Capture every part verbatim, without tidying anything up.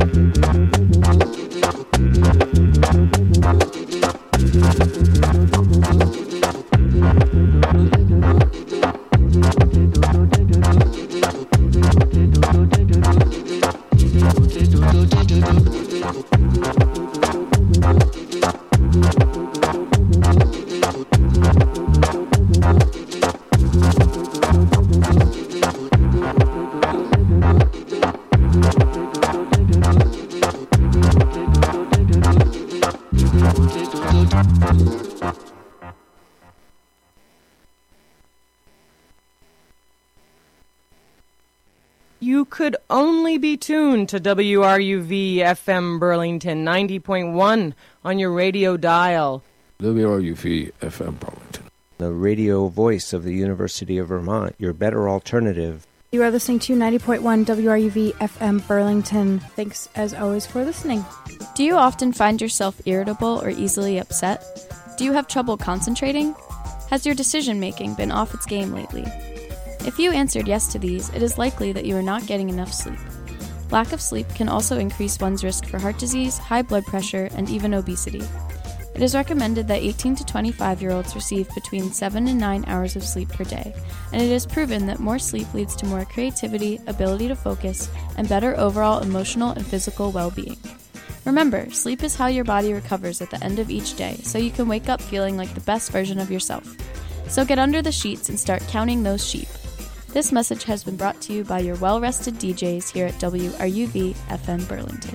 You could only be tuned to W R U V F M Burlington ninety point one on your radio dial. W R U V F M Burlington, the radio voice of the University of Vermont, your better alternative. You are listening to ninety point one W R U V F M Burlington. Thanks, as always, for listening. Do you often find yourself irritable or easily upset? Do you have trouble concentrating? Has your decision-making been off its game lately? If you answered yes to these, it is likely that you are not getting enough sleep. Lack of sleep can also increase one's risk for heart disease, high blood pressure, and even obesity. It is recommended that eighteen to twenty-five-year-olds receive between seven and nine hours of sleep per day, and it is proven that more sleep leads to more creativity, ability to focus, and better overall emotional and physical well-being. Remember, sleep is how your body recovers at the end of each day, so you can wake up feeling like the best version of yourself. So get under the sheets and start counting those sheep. This message has been brought to you by your well-rested D Js here at W R U V F M Burlington.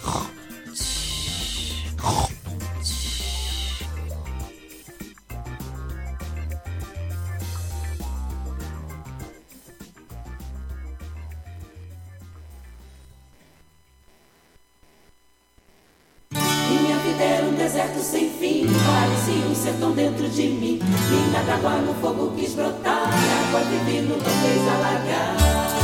Minha vida era um deserto sem fim, parecia um sertão dentro de mim. Minha d'água no fogo quis brotar, água divina não fez alagar.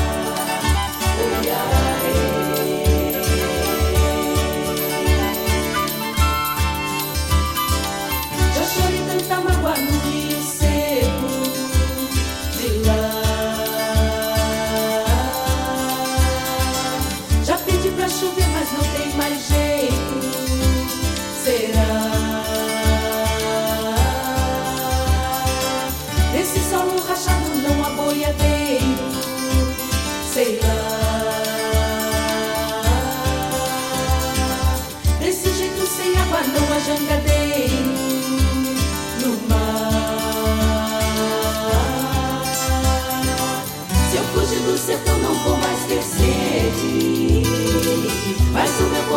Já chorei tanta mágoa no rio seco de lá. Já pedi pra chover, mas não tem mais jeito. Será? Nesse solo rachado não há boiadeiro. Sei lá. Desse jeito sem água não há jangadeiro no mar. Se eu fugir do sertão não vou mais ter sede, mas o meu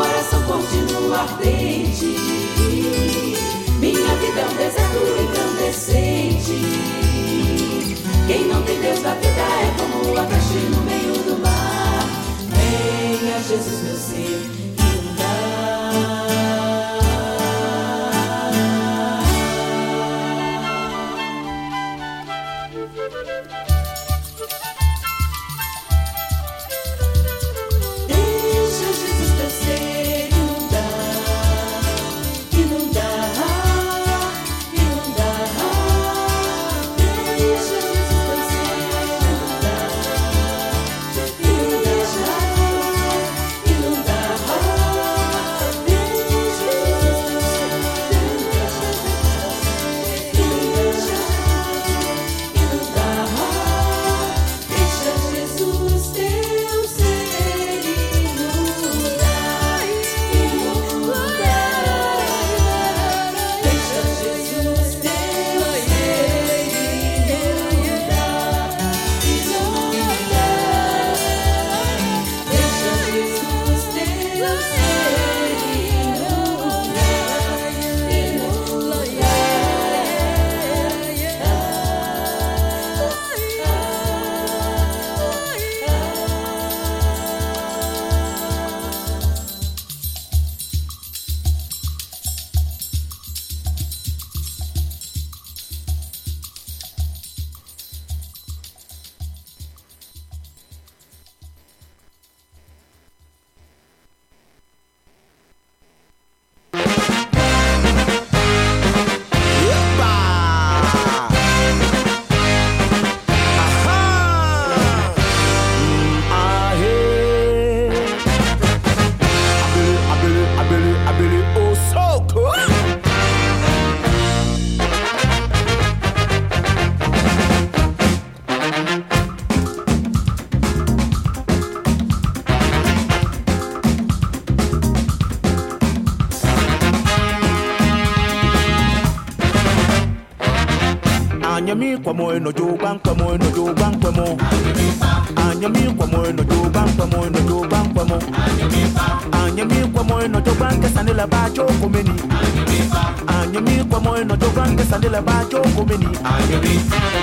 Anyami kwa mo no jo bang kwa mo no jo bang kwa mo. Anyami kwa mo no jo bang kwa mo no jo bang kwa mo. Anyami kwa mo no jo bang kesanela ba jo komeni. Anyami kwa mo no jo bang kesanela ba jo komeni. Anyami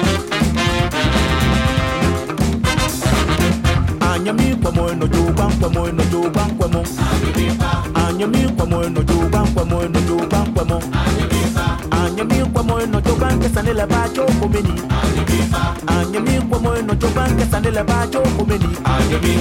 Anyami kwa mo no jo bang kwa mo no jo bang kwa mo. Anyami kwa mo no jo bang kwa mo no jo bang kwa mo. Anyami kwa mo no jo bang kesanela ba jo komeni. Anyami kwa mo no jo bang kesanela ba jo komeni. Anyami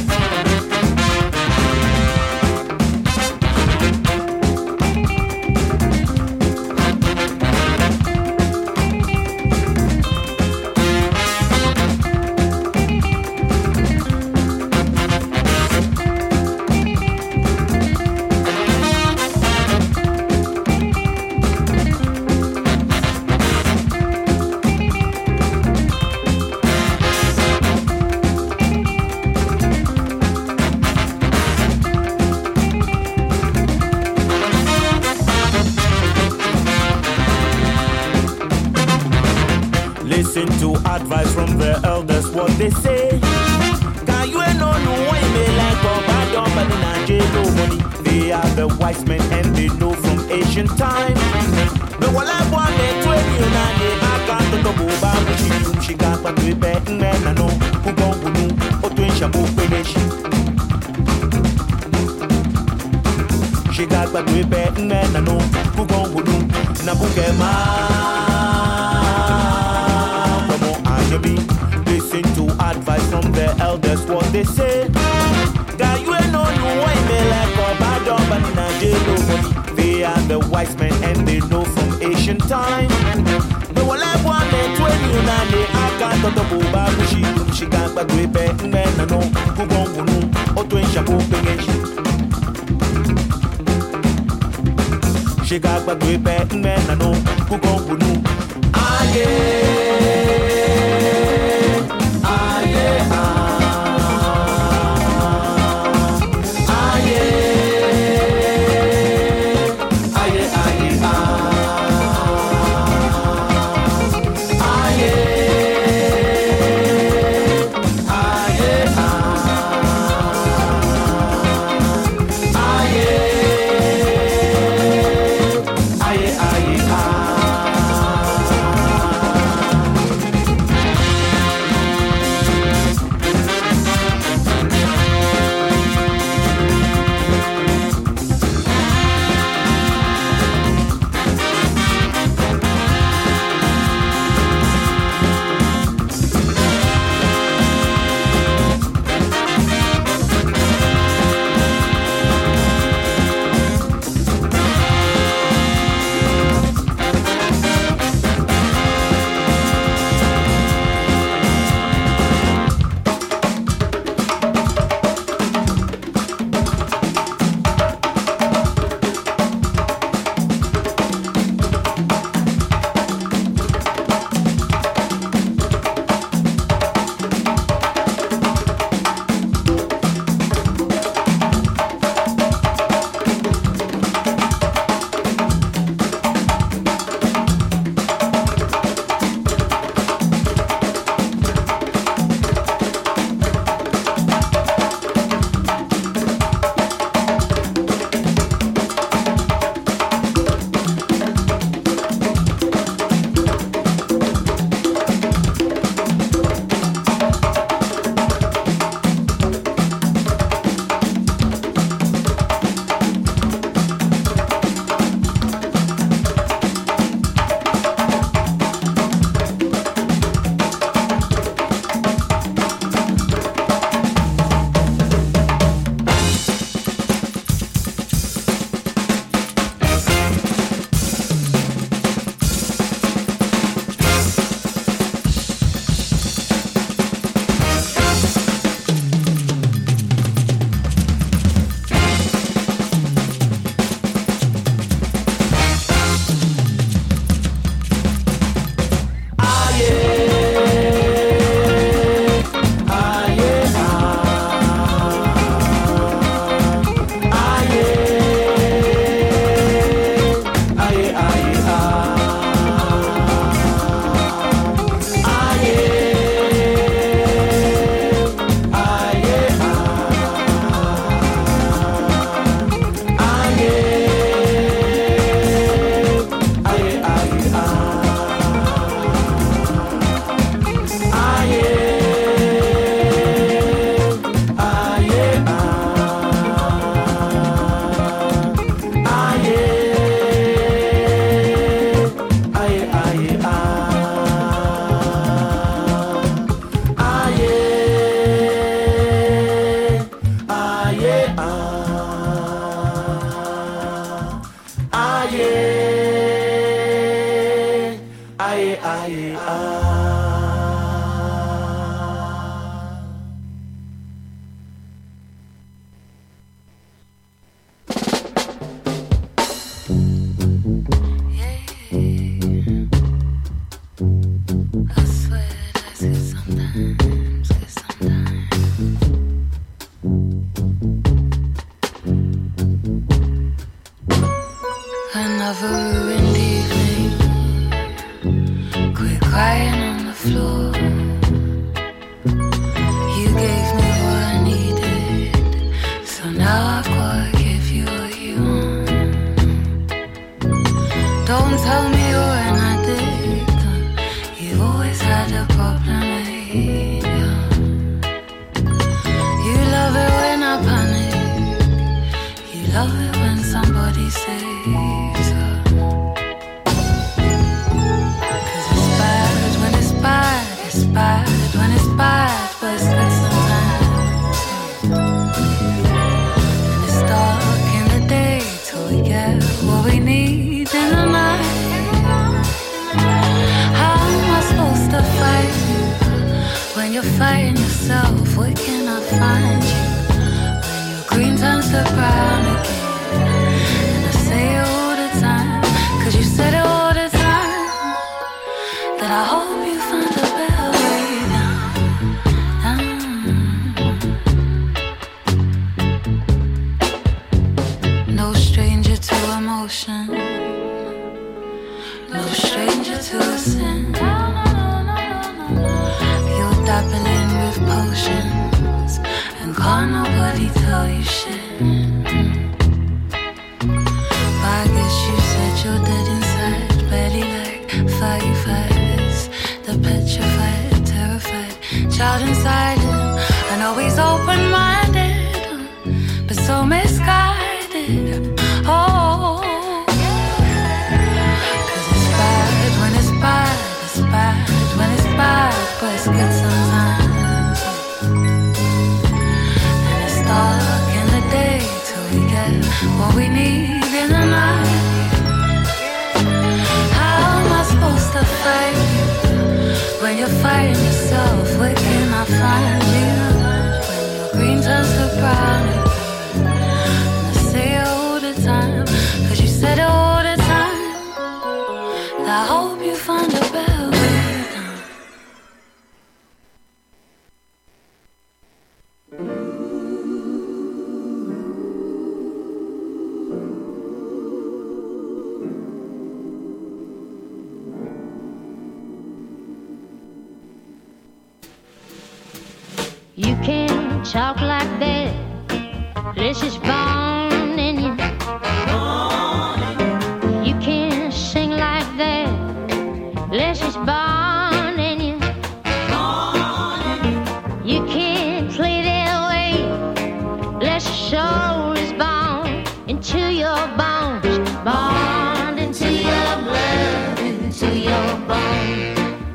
listen to advice from the elders, what they say. Can you know no way me like a bad dog, but in Nigeria money. They are the wise men and they know from ancient time. No one I want me to you now. I can't to go back to you. She got but we bet men I know who go who know or to shabu finish. She got but we bet men I know who go who know Nabukema. Listen to advice from the elders, what they say. That you ain't no way me like a bad dog, but in Nigeria money. They are the wise men and they know from ancient time. They will like one day twenty you now they I can't go to Buba she she can't but we bet men I know who gon' who know or to shabu finish. She got but we bet men I know who gon' who know. Ah yeah. love it when somebody saves her. Cause it's bad when it's bad, it's bad when it's bad, but it's good sometimes. And it's dark in the day till we get what we need in the night. How am I supposed to fight you when you're fighting yourself? Where can I find you? Green turns to brown again. And I say it all the time, cause you said it all the time, that I hope you find a better way down. No stranger to emotion, no stranger to a sin. You're dabbling with potions, and can't nobody tell you shit. But I guess you said you're dead inside, barely like firefighters, the petrified, terrified child inside him. I know he's open-minded, but so misguided. Oh, cause it's bad when it's bad, it's bad when it's bad, but it's good sometimes. Dark in the day till we get what we need in the night. How am I supposed to fight you when you're fighting yourself? Where can I find you when your green turns to brown again? And I say it all the time, cause you said it all the time, that I hope you find a better way down. You can talk like that, this is born in you. You can sing like that, this is born in you. You can play that way, this soul is born into your bones, born into your blood, into your bones.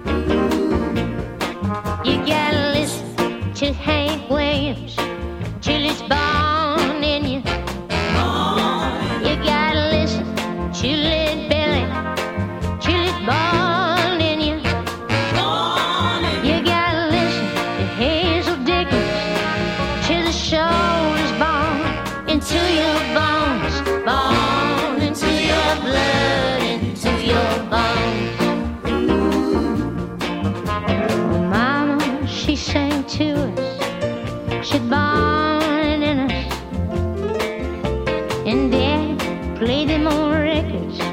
You gotta listen to Hank Williams till it's born in you. You gotta listen to Led Belly till it's born in you. You gotta listen to Hazel Dickens till the soul is born into your bones, born into your blood, into your bones. Mama, she sang to us, she's born in us, and Dad played them old records